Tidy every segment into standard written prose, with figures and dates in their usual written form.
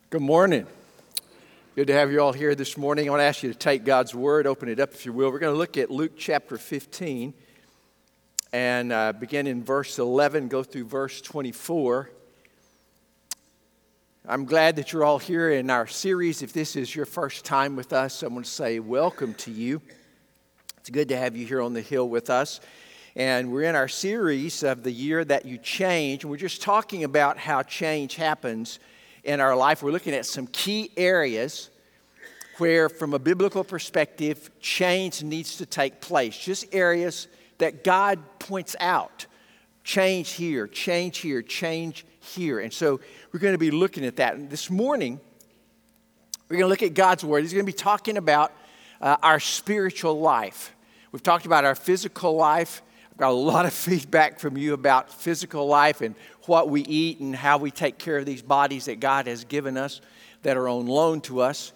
Good morning. Good to have you all here this morning. I want to ask you to take God's Word, open it up if you will. We're going to look at Luke chapter 15 and begin in verse 11, go through verse 24. I'm glad that you're all here in our series. If this is your first time with us, I want to say welcome to you. It's good to have you here on the hill with us. And we're in our series of the year that you change. We're just talking about how change happens in our life. We're looking at some key areas where, from a biblical perspective, change needs to take place. Just areas that God points out. Change here, change here, change here. And so we're going to be looking at that. And this morning, we're going to look at God's Word. He's going to be talking about our spiritual life. We've talked about our physical life. I've got a lot of feedback from you about physical life and what we eat and how we take care of these bodies that God has given us that are on loan to us.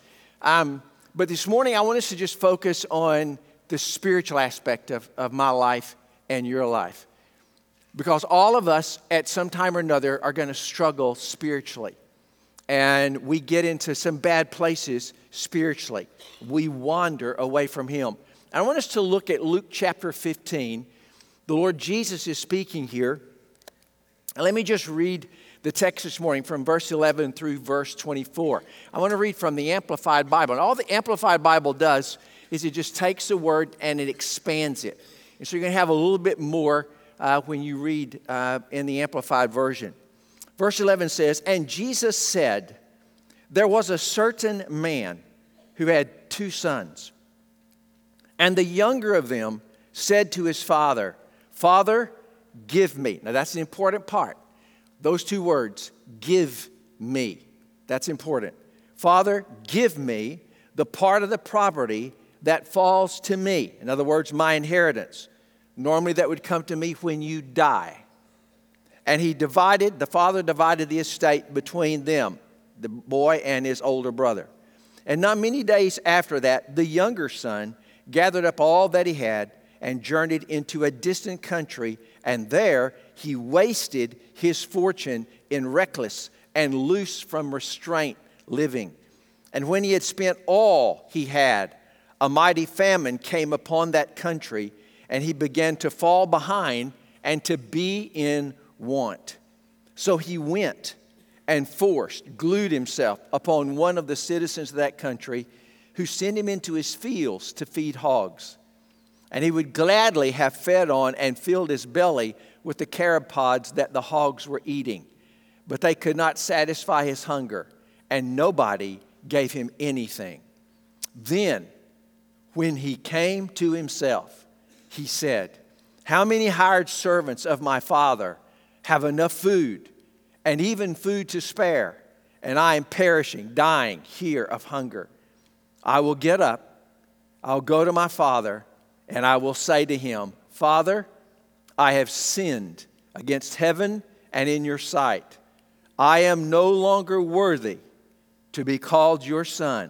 But this morning, I want us to just focus on the spiritual aspect of my life and your life. Because all of us, at some time or another, are going to struggle spiritually. And we get into some bad places spiritually. We wander away from Him. I want us to look at Luke chapter 15. The Lord Jesus is speaking here. And let me just read the text this morning from verse 11 through verse 24. I want to read from the Amplified Bible. And all the Amplified Bible does is it just takes the word and it expands it. And so you're going to have a little bit more when you read in the Amplified version. Verse 11 says, "And Jesus said, there was a certain man who had 2 sons. And the younger of them said to his father, 'Father, give me.'" Now that's an important part. Those 2 words, give me. That's important. "Father, give me the part of the property that falls to me." In other words, my inheritance. Normally that would come to me when you die. And the father divided the estate between them, the boy and his older brother. And not many days after that, the younger son gathered up all that he had and journeyed into a distant country, and there he wasted his fortune in reckless and loose from restraint living. And when he had spent all he had, a mighty famine came upon that country, and he began to fall behind and to be in want. So he went and glued himself upon one of the citizens of that country, who sent him into his fields to feed hogs. And he would gladly have fed on and filled his belly with the carob pods that the hogs were eating. But they could not satisfy his hunger, and nobody gave him anything. Then, when he came to himself, he said, "How many hired servants of my father have enough food, and even food to spare, and I am perishing, dying here of hunger? I will get up, I'll go to my father, and I will say to him, 'Father, I have sinned against heaven and in your sight. I am no longer worthy to be called your son.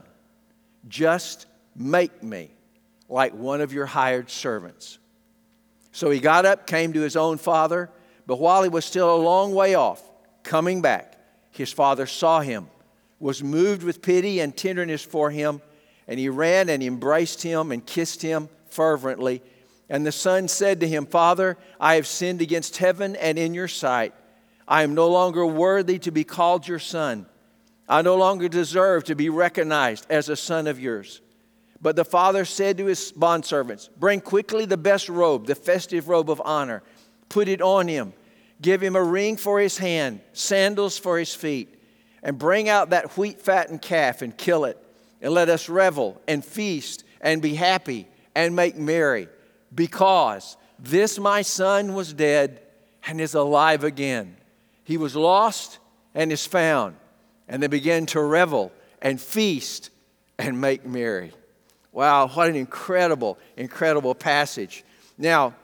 Just make me like one of your hired servants.' So he got up, came to his own father, but while he was still a long way off, coming back, his father saw him, was moved with pity and tenderness for him, and he ran and embraced him and kissed him fervently. And the son said to him, 'Father, I have sinned against heaven and in your sight. I am no longer worthy to be called your son. I no longer deserve to be recognized as a son of yours.' But the father said to his bondservants, 'Bring quickly the best robe, the festive robe of honor. Put it on him. Give him a ring for his hand, sandals for his feet. And bring out that wheat-fattened calf and kill it. And let us revel and feast and be happy and make merry. Because this my son was dead and is alive again. He was lost and is found.' And they began to revel and feast and make merry." Wow, what an incredible, incredible passage. Now,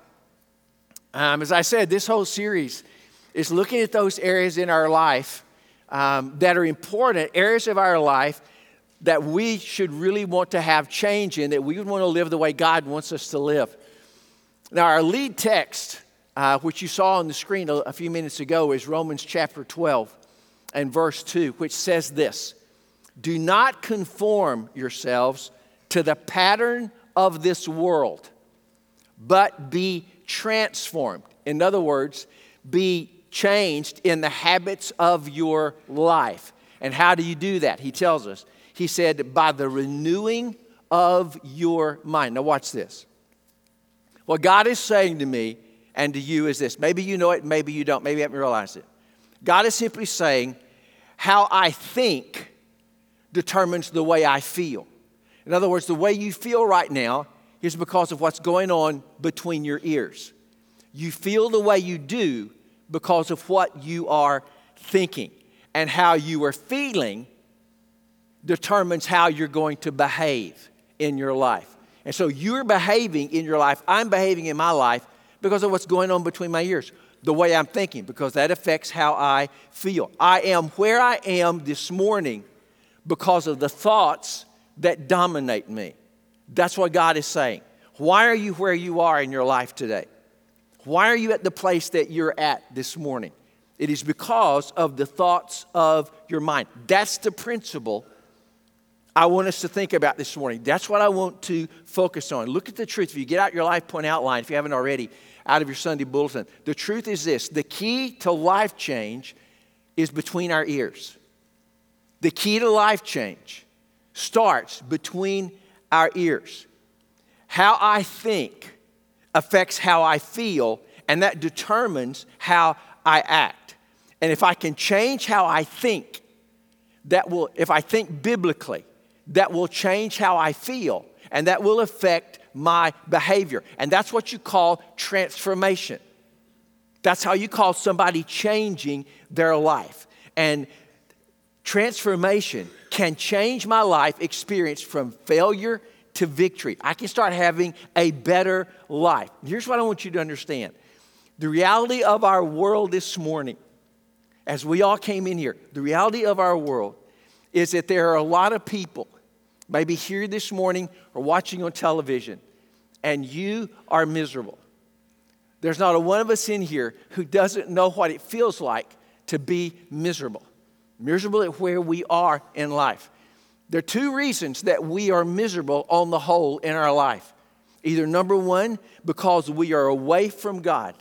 as I said, this whole series is looking at those areas in our life that are important, areas of our life that we should really want to have change in, that we would want to live the way God wants us to live. Now, our lead text, which you saw on the screen a few minutes ago, is Romans chapter 12 and verse 2, which says this: Do not conform yourselves to the pattern of this world, but be transformed. In other words, be changed in the habits of your life. And how do you do that? He tells us. He said, by the renewing of your mind. Now watch this. What God is saying to me and to you is this. Maybe you know it, maybe you don't. Maybe you haven't realized it. God is simply saying, how I think determines the way I feel. In other words, the way you feel right now is because of what's going on between your ears. You feel the way you do because of what you are thinking. And how you are feeling determines how you're going to behave in your life. And so you're behaving in your life. I'm behaving in my life because of what's going on between my ears. The way I'm thinking, because that affects how I feel. I am where I am this morning because of the thoughts that dominate me. That's what God is saying. Why are you where you are in your life today? Why are you at the place that you're at this morning? It is because of the thoughts of your mind. That's the principle I want us to think about this morning. That's what I want to focus on. Look at the truth. If you get out your life point outline, if you haven't already, out of your Sunday bulletin, the truth is this. The key to life change is between our ears. The key to life change starts between our ears. How I think affects how I feel, and that determines how I act. And if I can change how I think, if I think biblically, that will change how I feel, and that will affect my behavior. And that's what you call transformation. That's how you call somebody changing their life. And transformation can change my life experience from failure to victory. I can start having a better life. Here's what I want you to understand. The reality of our world this morning, as we all came in here, the reality of our world is that there are a lot of people, maybe here this morning or watching on television, and you are miserable. There's not a one of us in here who doesn't know what it feels like to be miserable. Miserable at where we are in life. There are two reasons that we are miserable on the whole in our life. Either number one, because we are away from God.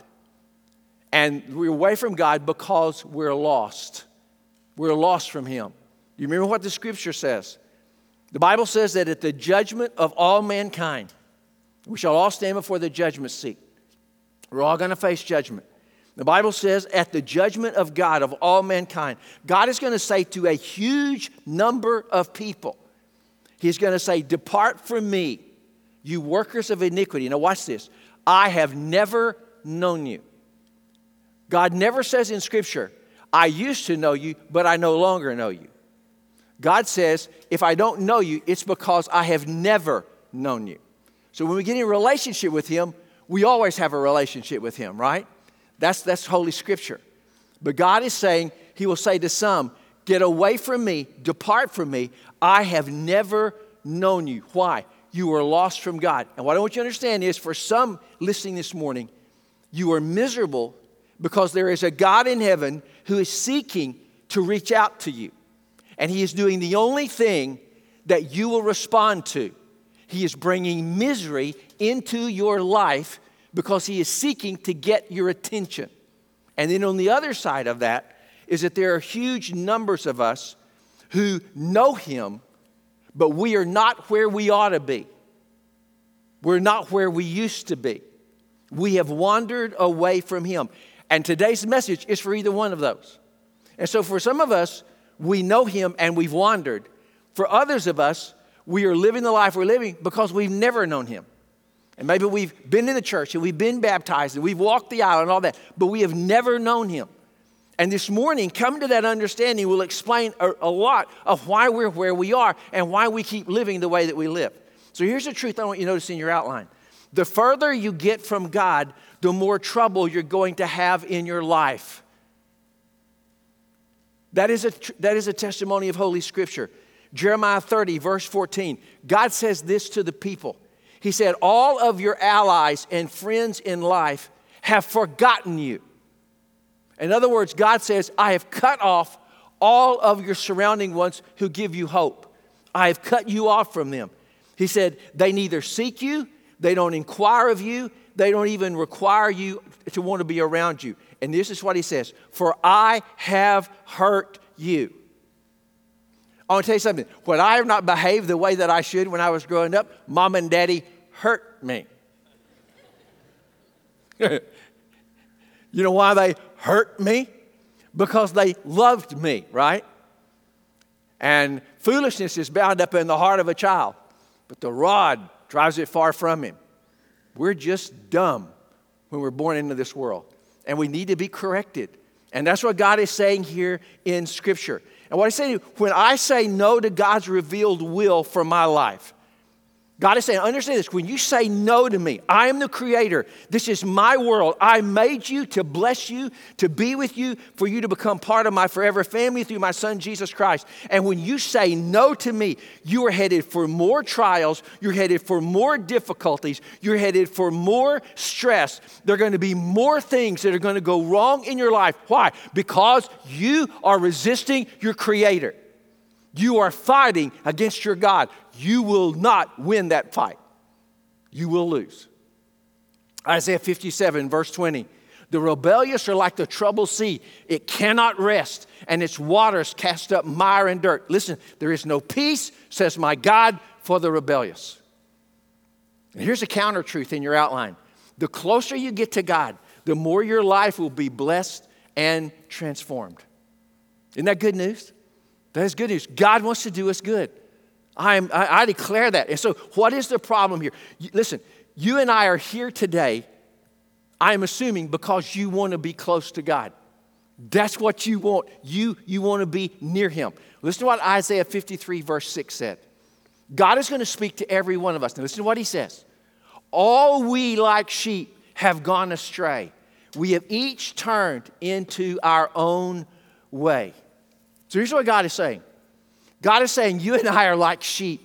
And we're away from God because we're lost. We're lost from Him. You remember what the Scripture says? The Bible says that at the judgment of all mankind, we shall all stand before the judgment seat. We're all going to face judgment. The Bible says at the judgment of God of all mankind, God is going to say to a huge number of people, He's going to say, depart from me, you workers of iniquity. Now watch this. I have never known you. God never says in Scripture, I used to know you, but I no longer know you. God says, if I don't know you, it's because I have never known you. So when we get in a relationship with Him, we always have a relationship with Him, right? That's Holy Scripture. But God is saying, He will say to some, get away from me, depart from me. I have never known you. Why? You were lost from God. And what I want you to understand is, for some listening this morning, you are miserable because there is a God in heaven who is seeking to reach out to you. And He is doing the only thing that you will respond to. He is bringing misery into your life because He is seeking to get your attention. And then on the other side of that is that there are huge numbers of us who know Him, but we are not where we ought to be. We're not where we used to be. We have wandered away from Him. And today's message is for either one of those. And so for some of us, we know Him and we've wandered. For others of us, we are living the life we're living because we've never known Him. And maybe we've been in the church and we've been baptized and we've walked the aisle and all that, but we have never known Him. And this morning, coming to that understanding will explain a lot of why we're where we are and why we keep living the way that we live. So here's the truth I want you to notice in your outline. The further you get from God, the more trouble you're going to have in your life. That is a testimony of Holy Scripture. Jeremiah 30, verse 14. God says this to the people. He said, all of your allies and friends in life have forgotten you. In other words, God says, I have cut off all of your surrounding ones who give you hope. I have cut you off from them. He said, they neither seek you, they don't inquire of you, they don't even require you to want to be around you. And this is what he says, for I have hurt you. I want to tell you something. When I have not behaved the way that I should when I was growing up, Mom and Daddy hurt me. You know why they hurt me? Because they loved me, right? And foolishness is bound up in the heart of a child, but the rod drives it far from him. We're just dumb when we're born into this world, and we need to be corrected. And that's what God is saying here in Scripture. And what he's saying, when I say no to God's revealed will for my life, God is saying, understand this, when you say no to me, I am the creator. This is my world. I made you to bless you, to be with you, for you to become part of my forever family through my son, Jesus Christ. And when you say no to me, you are headed for more trials. You're headed for more difficulties. You're headed for more stress. There are going to be more things that are going to go wrong in your life. Why? Because you are resisting your creator. You are fighting against your God. You will not win that fight. You will lose. Isaiah 57, verse 20. The rebellious are like the troubled sea. It cannot rest, and its waters cast up mire and dirt. Listen, there is no peace, says my God, for the rebellious. And here's a counter truth in your outline. The closer you get to God, the more your life will be blessed and transformed. Isn't that good news? That is good news. God wants to do us good. I declare that. And so what is the problem here? Listen, you and I are here today, I am assuming, because you want to be close to God. That's what you want. You want to be near him. Listen to what Isaiah 53 verse 6 said. God is going to speak to every one of us. Now listen to what he says. All we like sheep have gone astray. We have each turned into our own way. So here's what God is saying. God is saying you and I are like sheep.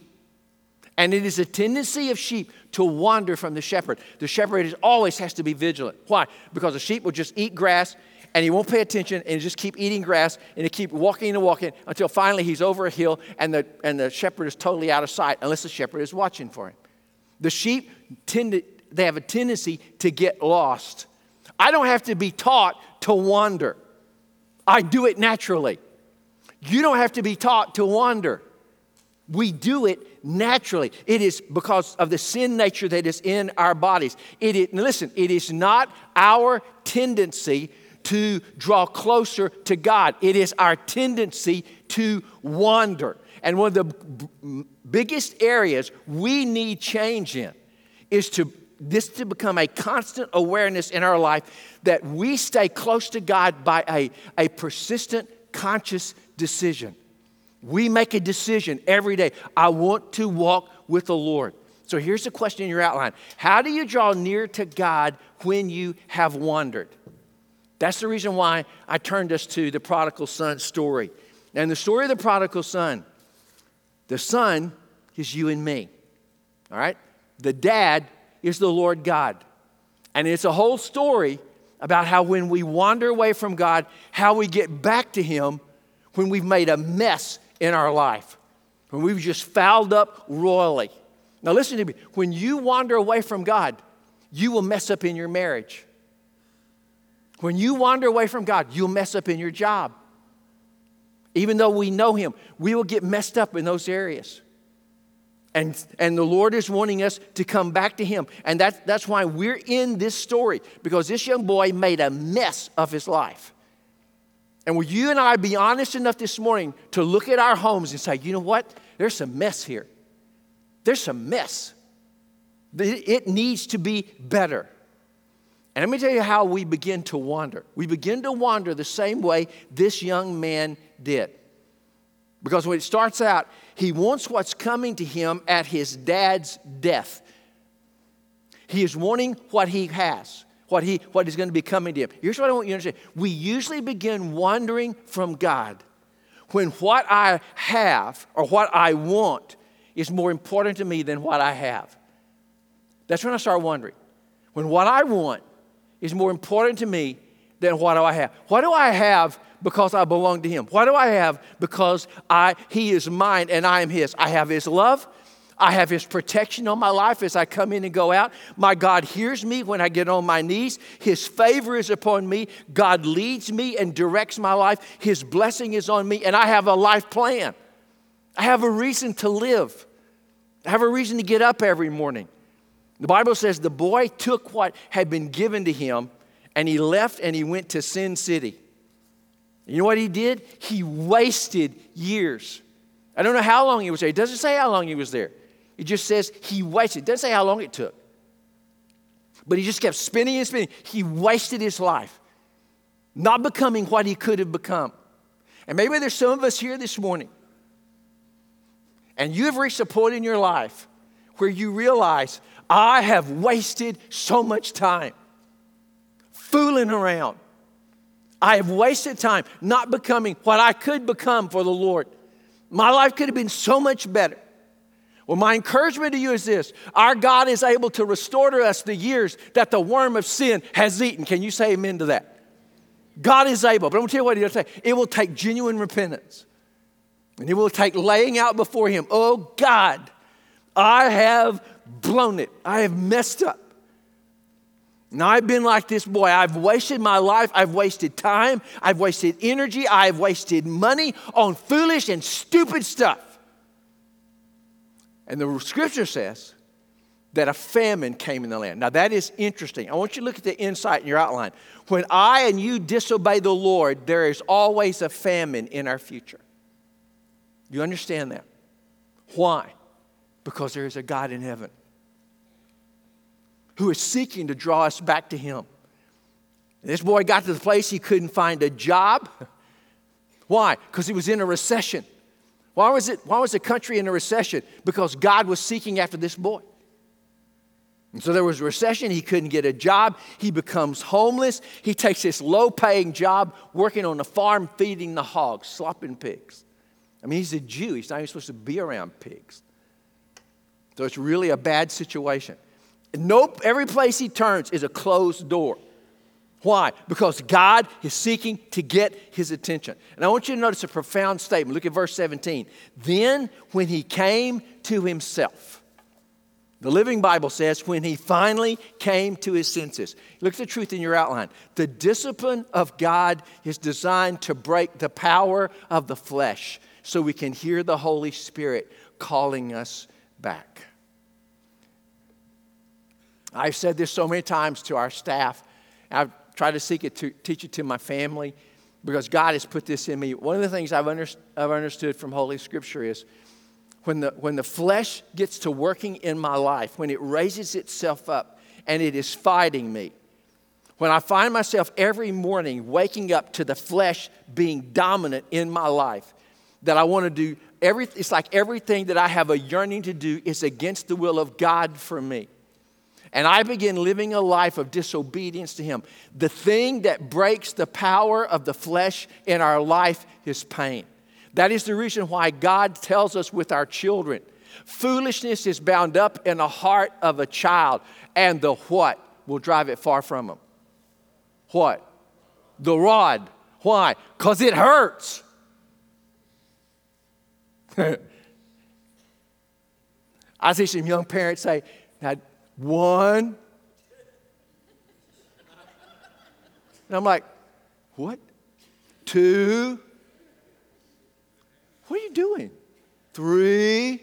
And it is a tendency of sheep to wander from the shepherd. The shepherd always has to be vigilant. Why? Because the sheep will just eat grass and he won't pay attention and just keep eating grass and he keep walking and walking until finally he's over a hill and the shepherd is totally out of sight unless the shepherd is watching for him. The sheep they have a tendency to get lost. I don't have to be taught to wander. I do it naturally. You don't have to be taught to wander. We do it naturally. It is because of the sin nature that is in our bodies. Listen, it is not our tendency to draw closer to God. It is our tendency to wander. And one of the biggest areas we need change in is to become a constant awareness in our life that we stay close to God by a persistent, conscious decision. We make a decision every day. I want to walk with the Lord. So here's the question in your outline. How do you draw near to God when you have wandered? That's the reason why I turned us to the prodigal son story. And the story of the prodigal son, the son is you and me. All right? The dad is the Lord God. And it's a whole story about how when we wander away from God, how we get back to him when we've made a mess in our life, when we've just fouled up royally. Now listen to me. When you wander away from God, you will mess up in your marriage. When you wander away from God, you'll mess up in your job. Even though we know him, we will get messed up in those areas. And the Lord is wanting us to come back to him. And that's why we're in this story, because this young boy made a mess of his life. And will you and I be honest enough this morning to look at our homes and say, you know what? There's some mess here. There's some mess. It needs to be better. And let me tell you how we begin to wander. We begin to wander the same way this young man did. Because when it starts out, he wants what's coming to him at his dad's death. He is wanting what he has. What is going to be coming to him. Here's what I want you to understand. We usually begin wandering from God when what I have or what I want is more important to me than what I have. That's when I start wondering. When what I want is more important to me than what do I have. What do I have Because I belong to him. What do I have? Because he is mine and I am his. I have his love. I have his protection on my life as I come in and go out. My God hears me when I get on my knees. His favor is upon me. God leads me and directs my life. His blessing is on me, and I have a life plan. I have a reason to live. I have a reason to get up every morning. The Bible says the boy took what had been given to him, and he left and he went to Sin City. You know what he did? He wasted years. I don't know how long he was there. It doesn't say how long he was there. It just says he wasted. It doesn't say how long it took. But he just kept spinning and spinning. He wasted his life, not becoming what he could have become. And maybe there's some of us here this morning, and you have reached a point in your life where you realize, I have wasted so much time fooling around. I have wasted time not becoming what I could become for the Lord. My life could have been so much better. Well, my encouragement to you is this. Our God is able to restore to us the years that the worm of sin has eaten. Can you say amen to that? God is able. But I'm going to tell you what he'll say. It will take genuine repentance. And it will take laying out before him. Oh, God, I have blown it. I have messed up. Now, I've been like this boy. I've wasted my life. I've wasted time. I've wasted energy. I've wasted money on foolish and stupid stuff. And the scripture says that a famine came in the land. Now, that is interesting. I want you to look at the insight in your outline. When I and you disobey the Lord, there is always a famine in our future. You understand that? Why? Because there is a God in heaven who is seeking to draw us back to him. And this boy got to the place he couldn't find a job. Why? Because he was in a recession. Why was the country in a recession? Because God was seeking after this boy. And so there was a recession. He couldn't get a job. He becomes homeless. He takes this low-paying job working on a farm feeding the hogs, slopping pigs. I mean, he's a Jew. He's not even supposed to be around pigs. So it's really a bad situation. Nope, every place he turns is a closed door. Why? Because God is seeking to get his attention. And I want you to notice a profound statement. Look at verse 17. Then when he came to himself, the Living Bible says, when he finally came to his senses. Look at the truth in your outline. The discipline of God is designed to break the power of the flesh so we can hear the Holy Spirit calling us back. I've said this so many times to our staff. I've tried to teach it to my family because God has put this in me. One of the things I've understood from Holy Scripture is when the flesh gets to working in my life, when it raises itself up and it is fighting me, when I find myself every morning waking up to the flesh being dominant in my life, that I want to do it's like everything that I have a yearning to do is against the will of God for me. And I begin living a life of disobedience to him. The thing that breaks the power of the flesh in our life is pain. That is the reason why God tells us with our children, foolishness is bound up in the heart of a child, and the what will drive it far from him? What? The rod. Why? Because it hurts. I see some young parents say, now, 1. And I'm like, what? 2. What are you doing? 3.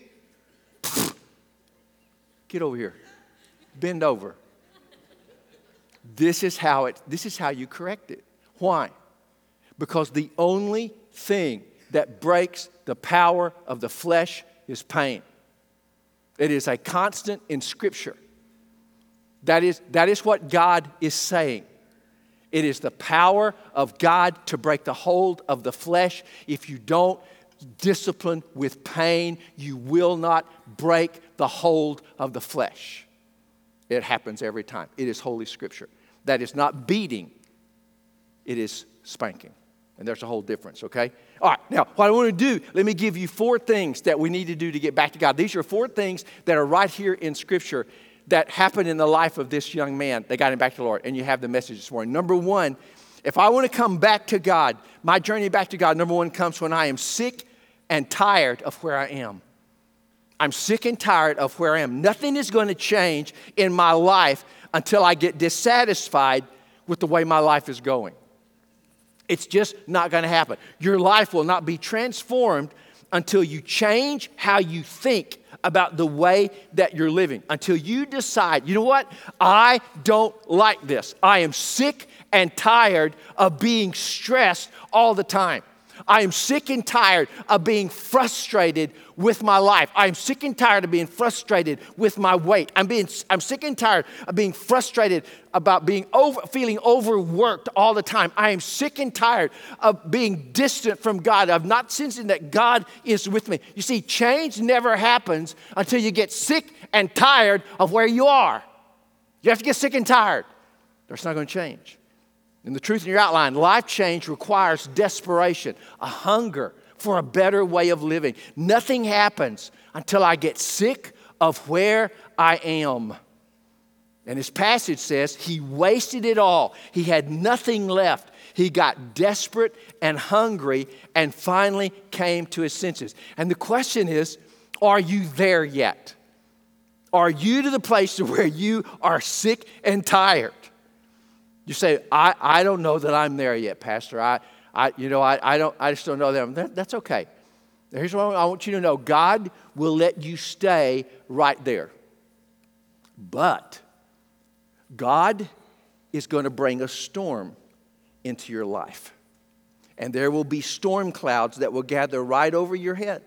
Get over here. Bend over. This is how you correct it. Why? Because the only thing that breaks the power of the flesh is pain. It is a constant in Scripture. That is what God is saying. It is the power of God to break the hold of the flesh. If you don't discipline with pain, you will not break the hold of the flesh. It happens every time. It is Holy Scripture. That is not beating. It is spanking. And there's a whole difference, okay? All right, now, what I want to do, let me give you 4 things that we need to do to get back to God. These are 4 things that are right here in Scripture that happened in the life of this young man that got him back to the Lord. And you have the message this morning. Number 1, If I want to come back to God, my journey back to God, number one, comes when I am sick and tired of where I am. I'm sick and tired of where I am. Nothing is going to change in my life until I get dissatisfied with the way my life is going. It's just not going to happen. Your life will not be transformed until you change how you think about the way that you're living. Until you decide, you know what? I don't like this. I am sick and tired of being stressed all the time. I am sick and tired of being frustrated with my life. I am sick and tired of being frustrated with my weight. I'm sick and tired of being frustrated about feeling overworked all the time. I am sick and tired of being distant from God, of not sensing that God is with me. You see, change never happens until you get sick and tired of where you are. You have to get sick and tired, or it's not going to change. And the truth in your outline, life change requires desperation, a hunger for a better way of living. Nothing happens until I get sick of where I am. And this passage says he wasted it all. He had nothing left. He got desperate and hungry and finally came to his senses. And the question is, are you there yet? Are you to the place where you are sick and tired? You say, I don't know that I'm there yet, Pastor. I just don't know that. That's okay. Here's what I want you to know. God will let you stay right there. But God is going to bring a storm into your life. And there will be storm clouds that will gather right over your head.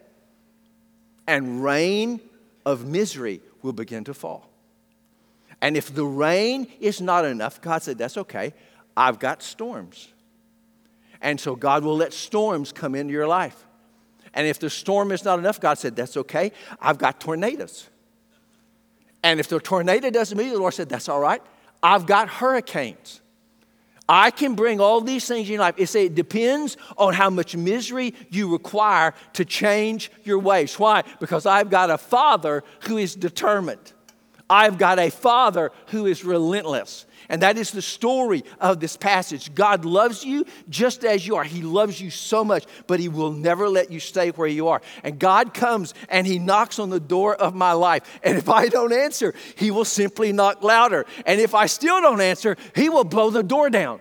And rain of misery will begin to fall. And if the rain is not enough, God said, that's okay. I've got storms. And so God will let storms come into your life. And if the storm is not enough, God said, that's okay. I've got tornadoes. And if the tornado doesn't meet, the Lord said, that's all right. I've got hurricanes. I can bring all these things in your life. It depends on how much misery you require to change your ways. Why? Because I've got a Father who is determined. I've got a Father who is relentless. And that is the story of this passage. God loves you just as you are. He loves you so much, but He will never let you stay where you are. And God comes and He knocks on the door of my life. And if I don't answer, He will simply knock louder. And if I still don't answer, He will blow the door down.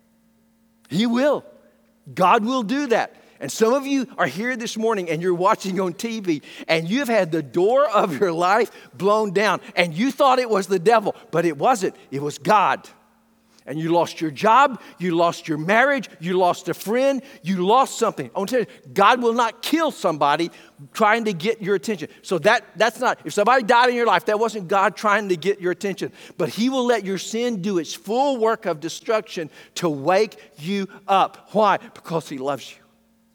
He will. God will do that. And some of you are here this morning and you're watching on TV and you've had the door of your life blown down and you thought it was the devil, but it wasn't. It was God. And you lost your job, you lost your marriage, you lost a friend, you lost something. I want to tell you, God will not kill somebody trying to get your attention. So that's not, if somebody died in your life, that wasn't God trying to get your attention. But He will let your sin do its full work of destruction to wake you up. Why? Because He loves you.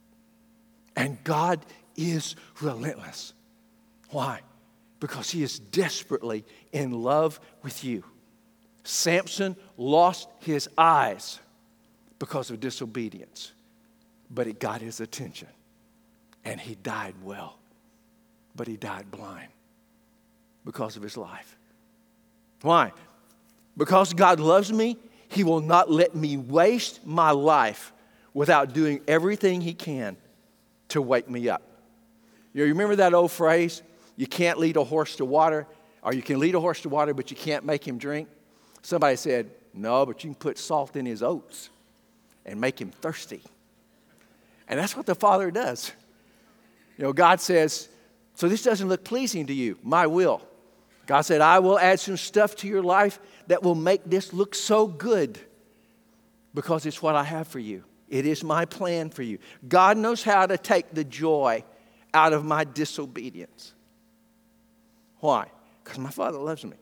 And God is relentless. Why? Because He is desperately in love with you. Samson lost his eyes because of disobedience, but it got his attention. And he died well, but he died blind because of his life. Why? Because God loves me, He will not let me waste my life without doing everything He can to wake me up. You remember that old phrase, you can't lead a horse to water, or you can lead a horse to water, but you can't make him drink? Somebody said, no, but you can put salt in his oats and make him thirsty. And that's what the Father does. You know, God says, so this doesn't look pleasing to you, my will. God said, I will add some stuff to your life that will make this look so good because it's what I have for you. It is my plan for you. God knows how to take the joy out of my disobedience. Why? Because my Father loves me.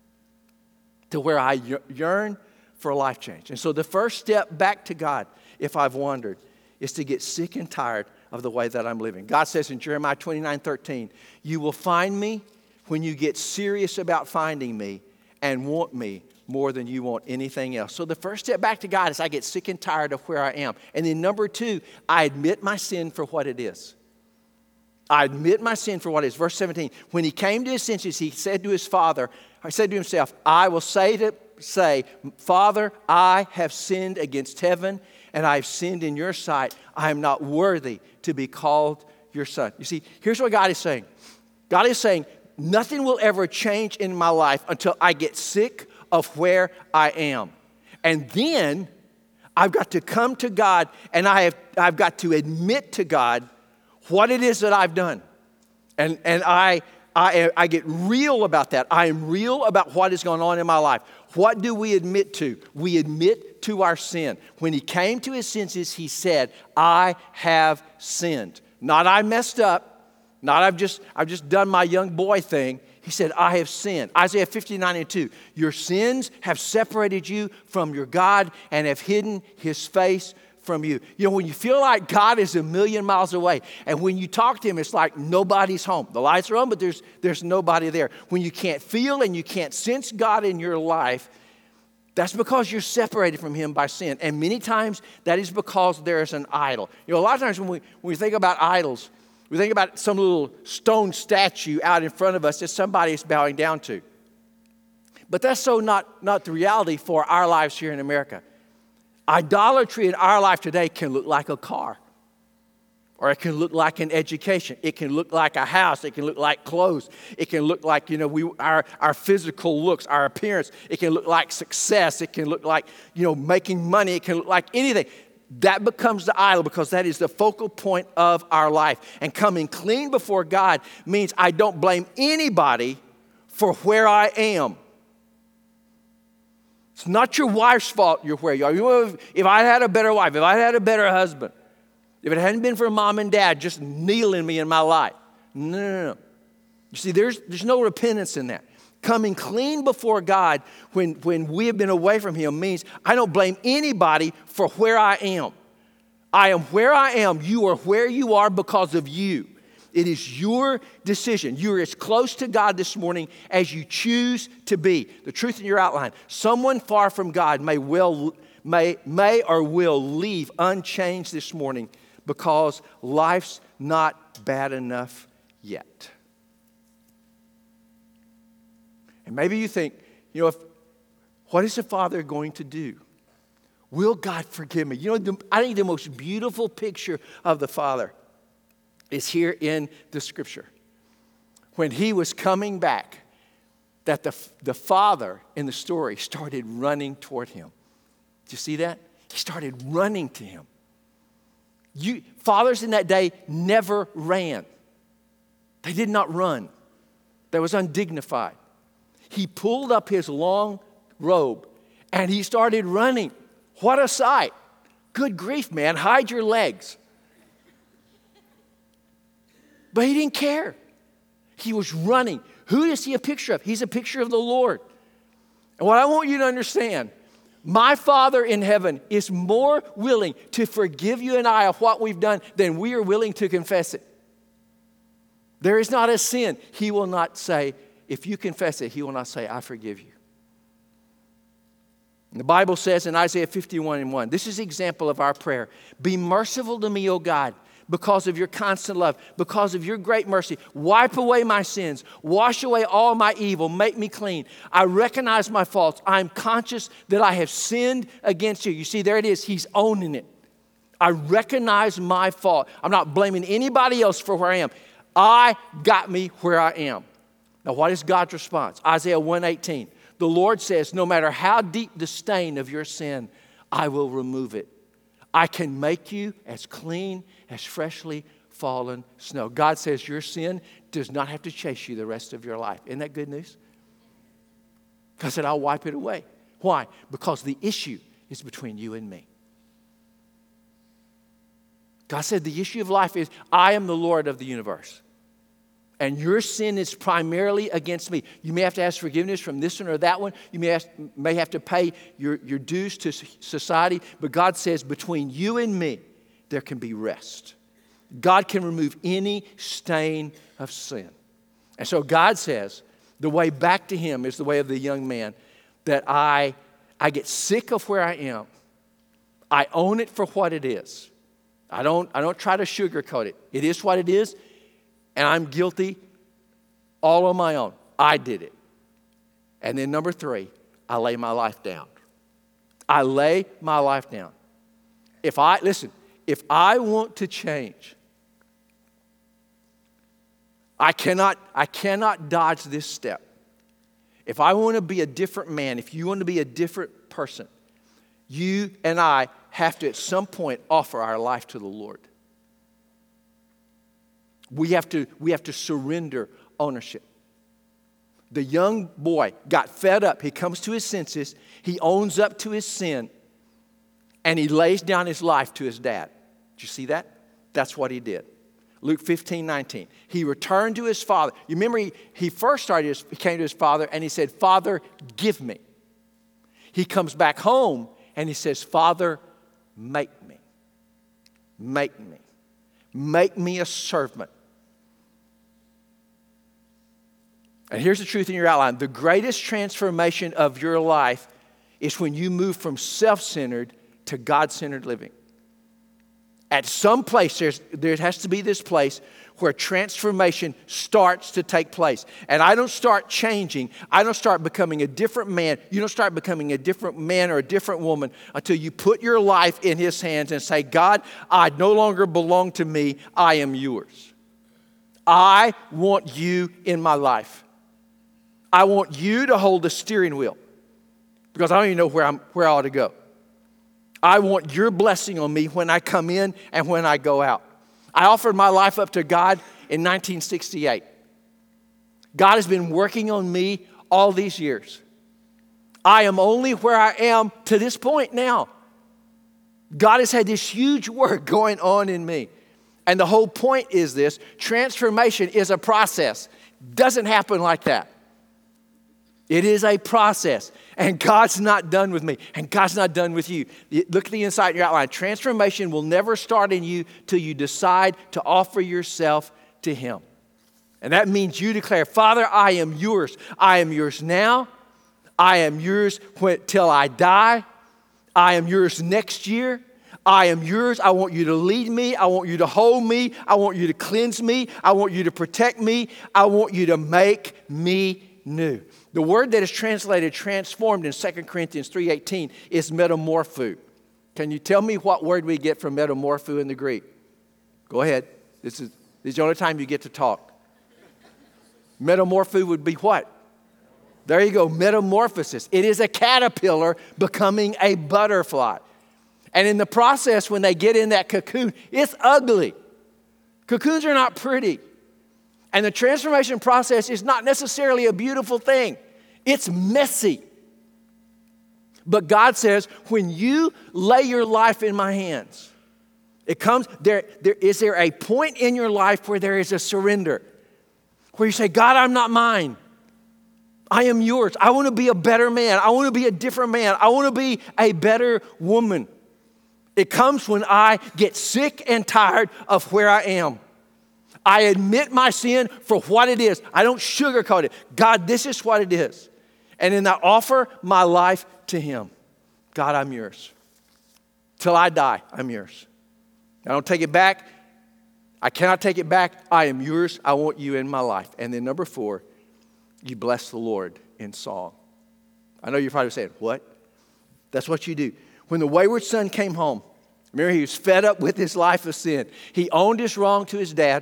To where I yearn for a life change. And so the first step back to God, if I've wandered, is to get sick and tired of the way that I'm living. God says in Jeremiah 29:13, you will find me when you get serious about finding me and want me more than you want anything else. So the first step back to God is I get sick and tired of where I am. And then number two, I admit my sin for what it is. I admit my sin for what it is. Verse 17, when he came to his senses, he said to his father, he said to himself, I will say, Father, I have sinned against heaven, and I have sinned in your sight. I am not worthy to be called your son. You see, here's what God is saying. God is saying, nothing will ever change in my life until I get sick of where I am. And then I've got to come to God, and I've got to admit to God what it is that I've done. And I get real about that. I am real about what is going on in my life. What do we admit to? We admit to our sin. When he came to his senses, he said, I have sinned. Not I messed up. Not I've just done my young boy thing. He said, I have sinned. Isaiah 59:2. Your sins have separated you from your God and have hidden his face from you. You know, when you feel like God is a million miles away, and when you talk to him, it's like nobody's home. The lights are on, but there's nobody there. When you can't feel and you can't sense God in your life, that's because you're separated from him by sin. And many times that is because there is an idol. You know, a lot of times when we think about idols, we think about some little stone statue out in front of us that somebody is bowing down to. But that's so not the reality for our lives here in America. Idolatry in our life today can look like a car. Or it can look like an education. It can look like a house. It can look like clothes. It can look like, our physical looks, our appearance. It can look like success. It can look like, making money. It can look like anything. That becomes the idol because that is the focal point of our life. And coming clean before God means I don't blame anybody for where I am. It's not your wife's fault you're where you are. If I had a better wife, if I had a better husband, if it hadn't been for mom and dad just kneeling me in my life. No. You see, there's no repentance in that. Coming clean before God when we have been away from him means I don't blame anybody for where I am. I am where I am. You are where you are because of you. It is your decision. You're as close to God this morning as you choose to be. The truth in your outline. Someone far from God may or will leave unchanged this morning because life's not bad enough yet. And maybe you think, what is the Father going to do? Will God forgive me? I think the most beautiful picture of the Father is here in the Scripture. When he was coming back, that the Father in the story started running toward him. Did you see that? He started running to him. Fathers in that day never ran. They did not run. That was undignified. He pulled up his long robe and he started running. What a sight. Good grief, man. Hide your legs. But he didn't care. He was running. Who is he a picture of? He's a picture of the Lord. And what I want you to understand, my Father in heaven is more willing to forgive you and I of what we've done than we are willing to confess it. There is not a sin he will not say, if you confess it, he will not say, I forgive you. And the Bible says in Isaiah 51:1, this is the example of our prayer. Be merciful to me, O God, because of your constant love, because of your great mercy. Wipe away my sins. Wash away all my evil. Make me clean. I recognize my faults. I'm conscious that I have sinned against you. You see, there it is. He's owning it. I recognize my fault. I'm not blaming anybody else for where I am. I got me where I am. Now, what is God's response? Isaiah 1:18. The Lord says, no matter how deep the stain of your sin, I will remove it. I can make you as clean as freshly fallen snow. God says your sin does not have to chase you the rest of your life. Isn't that good news? God said, I'll wipe it away. Why? Because the issue is between you and me. God said the issue of life is, I am the Lord of the universe. And your sin is primarily against me. You may have to ask forgiveness from this one or that one. You may have to pay your dues to society. But God says between you and me, there can be rest. God can remove any stain of sin. And so God says the way back to him is the way of the young man, that I get sick of where I am. I own it for what it is. I don't try to sugarcoat it. It is what it is. and I'm guilty all on my own. I did it. And then number 3, I lay my life down. I lay my life down. If I want to change, I cannot dodge this step. If I want to be a different man, if you want to be a different person, you and I have to at some point offer our life to the Lord. We have to surrender ownership. The young boy got fed up. He comes to his senses. He owns up to his sin. And he lays down his life to his dad. Did you see that? That's what he did. Luke 15:19. He returned to his father. You remember he came to his father and he said, Father, give me. He comes back home and he says, Father, make me. Make me. Make me a servant. And here's the truth in your outline. The greatest transformation of your life is when you move from self-centered to God-centered living. At some place, there has to be this place where transformation starts to take place. And I don't start changing. I don't start becoming a different man. You don't start becoming a different man or a different woman until you put your life in His hands and say, God, I no longer belong to me. I am yours. I want you in my life. I want you to hold the steering wheel because I don't even know where I ought to go. I want your blessing on me when I come in and when I go out. I offered my life up to God in 1968. God has been working on me all these years. I am only where I am to this point now. God has had this huge work going on in me. And the whole point is this: transformation is a process. Doesn't happen like that. It is a process. And God's not done with me. And God's not done with you. Look at the insight in your outline. Transformation will never start in you till you decide to offer yourself to Him. And that means you declare, Father, I am yours. I am yours now. I am yours till I die. I am yours next year. I am yours. I want you to lead me. I want you to hold me. I want you to cleanse me. I want you to protect me. I want you to make me new. The word that is translated transformed in 2 Corinthians 3:18 is metamorpho. Can you tell me what word we get from metamorpho in the Greek? Go ahead. This is the only time you get to talk. Metamorpho would be what? There you go, metamorphosis. It is a caterpillar becoming a butterfly. And in the process, when they get in that cocoon, it's ugly. Cocoons are not pretty. And the transformation process is not necessarily a beautiful thing. It's messy. But God says, when you lay your life in my hands, it comes, is there a point in your life where there is a surrender? Where you say, God, I'm not mine. I am yours. I want to be a better man. I want to be a different man. I want to be a better woman. It comes when I get sick and tired of where I am. I admit my sin for what it is. I don't sugarcoat it. God, this is what it is. And then I offer my life to Him. God, I'm yours. Till I die, I'm yours. I don't take it back. I cannot take it back. I am yours. I want you in my life. And then number 4, you bless the Lord in song. I know you're probably saying, what? That's what you do. When the wayward son came home, remember, he was fed up with his life of sin. He owned his wrong to his dad.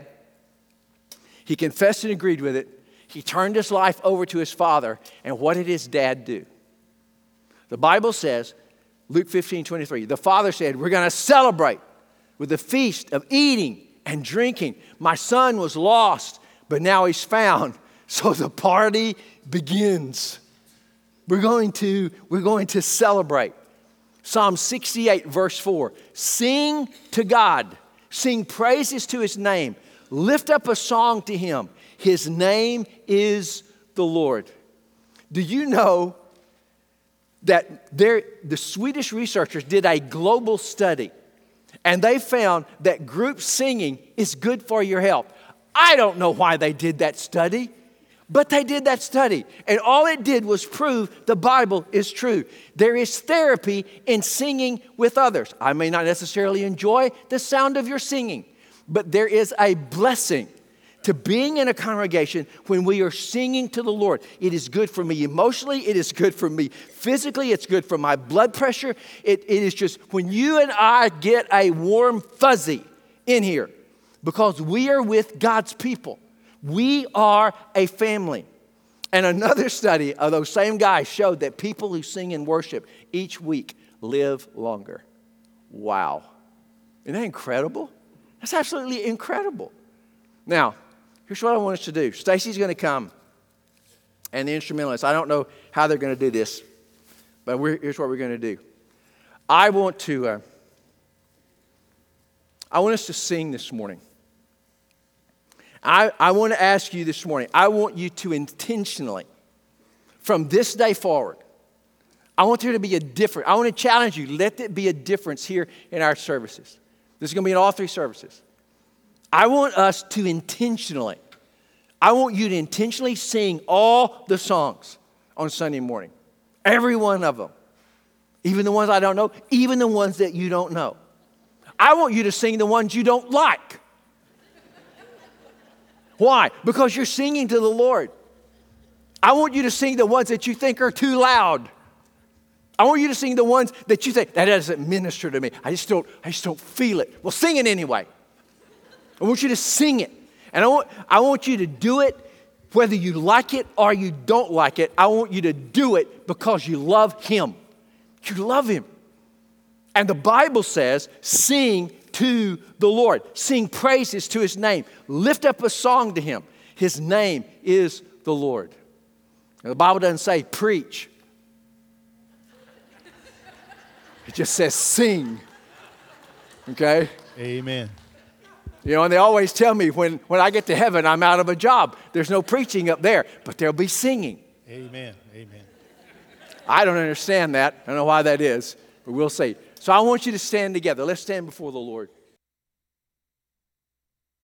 He confessed and agreed with it. He turned his life over to his father. And what did his dad do? The Bible says, Luke 15:23, the father said, we're going to celebrate with a feast of eating and drinking. My son was lost, but now he's found. So the party begins. We're going to celebrate. Psalm 68, verse 4. Sing to God. Sing praises to His name. Lift up a song to Him. His name is the Lord. Do you know that the Swedish researchers did a global study, and they found that group singing is good for your health? I don't know why they did that study, but they did that study. And all it did was prove the Bible is true. There is therapy in singing with others. I may not necessarily enjoy the sound of your singing, but there is a blessing to being in a congregation when we are singing to the Lord. It is good for me emotionally. It is good for me physically. It's good for my blood pressure. It is just when you and I get a warm fuzzy in here because we are with God's people. We are a family. And another study of those same guys showed that people who sing and worship each week live longer. Wow. Isn't that incredible? That's absolutely incredible. Now, here's what I want us to do. Stacy's going to come, and the instrumentalists. I don't know how they're going to do this, but here's what we're going to do. I want us to sing this morning. I want to ask you this morning, I want you to intentionally, from this day forward, I want there to be a difference. I want to challenge you, let it be a difference here in our services. This is going to be in all 3 services. I want us to intentionally, I want you to intentionally sing all the songs on Sunday morning. Every one of them. Even the ones I don't know, even the ones that you don't know. I want you to sing the ones you don't like. Why? Because you're singing to the Lord. I want you to sing the ones that you think are too loud. I want you to sing the ones that you think, that doesn't minister to me. I just don't feel it. Well, sing it anyway. I want you to sing it. And I want you to do it whether you like it or you don't like it. I want you to do it because you love Him. You love Him. And the Bible says, sing to the Lord. Sing praises to His name. Lift up a song to Him. His name is the Lord. Now, the Bible doesn't say preach. It just says sing. Okay? Amen. You know, and they always tell me when I get to heaven, I'm out of a job. There's no preaching up there, but there'll be singing. Amen. Amen. I don't understand that. I don't know why that is, but we'll see. So I want you to stand together. Let's stand before the Lord.